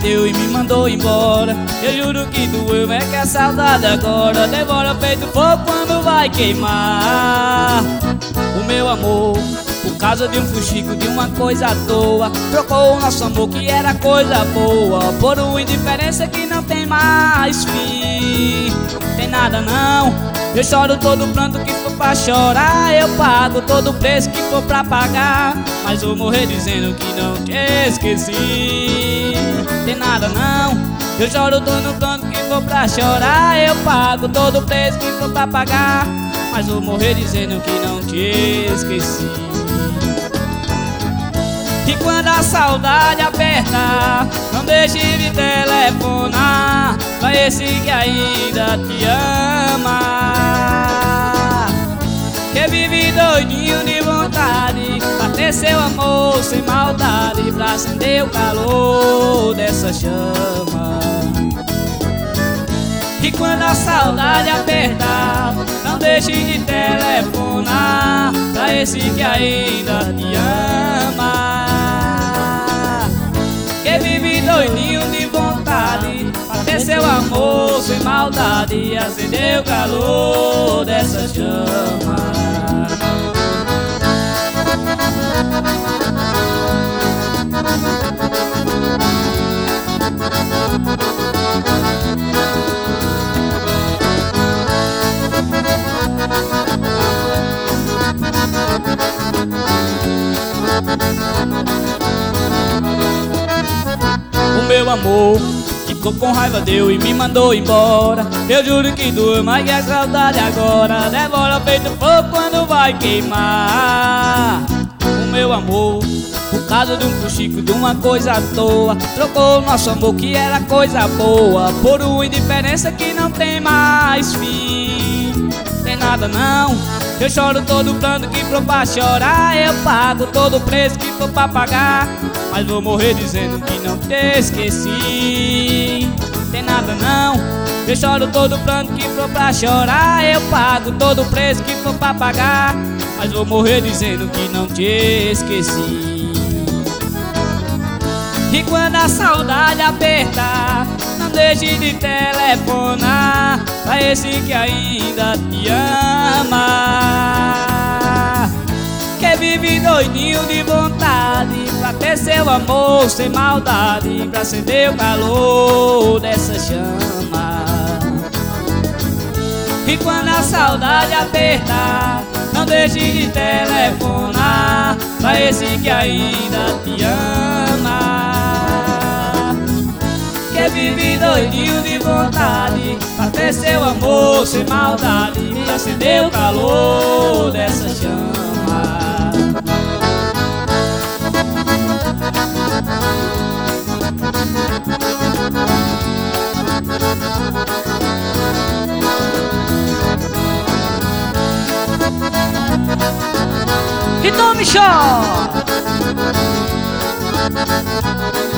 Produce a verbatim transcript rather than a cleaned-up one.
deu e me mandou embora. Eu juro que doeu, é que a saudade agora devora feito fogo quando vai queimar. O meu amor, por causa de um fuxico, de uma coisa à toa, trocou o nosso amor que era coisa boa por uma indiferença que não tem mais fim. Tem nada não, eu choro todo pranto que for pra chorar, eu pago todo o preço que for pra pagar, mas vou morrer dizendo que não te esqueci. Tem nada não, eu choro todo pranto que for pra chorar, eu pago todo o preço que for pra pagar, mas vou morrer dizendo que não te esqueci. E quando a saudade aperta, não deixe de telefonar pra esse que ainda te ama, que vive doidinho de vontade pra ter seu amor sem maldade, pra acender o calor dessa chama. E quando a saudade apertar, não deixe de telefonar pra esse que ainda te ama, que vive doidinho de vontade pra ter seu amor sem maldade e acender o calor dessa chama. O meu amor ficou com raiva, deu e me mandou embora. Eu juro que doeu, mas que a saudade agora devora feito fogo quando vai queimar. O meu amor, por causa de um fuxico, de uma coisa à toa, trocou o nosso amor que era coisa boa por uma indiferença que não tem mais fim. Tem nada não, eu choro todo pranto que for pra chorar, eu pago todo o preço que for pra pagar, mas vou morrer dizendo que não te esqueci. Tem nada não, eu choro todo pranto que for pra chorar, eu pago todo o preço que for pra pagar, mas vou morrer dizendo que não te esqueci. E quando a saudade apertar, não deixe de telefonar pra esse que ainda te ama, que vive doidinho de vontade pra ter seu amor sem maldade, pra acender o calor dessa chama. E quando a saudade apertar, não deixe de telefonar pra esse que ainda te ama, que vive doidinho de vontade pra ter seu amor sem maldade e acender o calor dessa chama. E tome show!